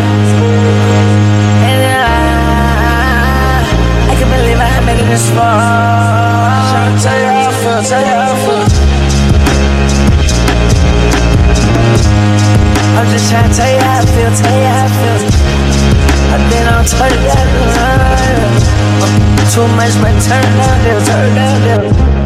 And I can't believe I made it this far. Tryna tell you how I feel, tell you how I feel. I'm just tryna tell you how I feel, tell you how I feel. I've been on turn down, too much, but turn down, turn down.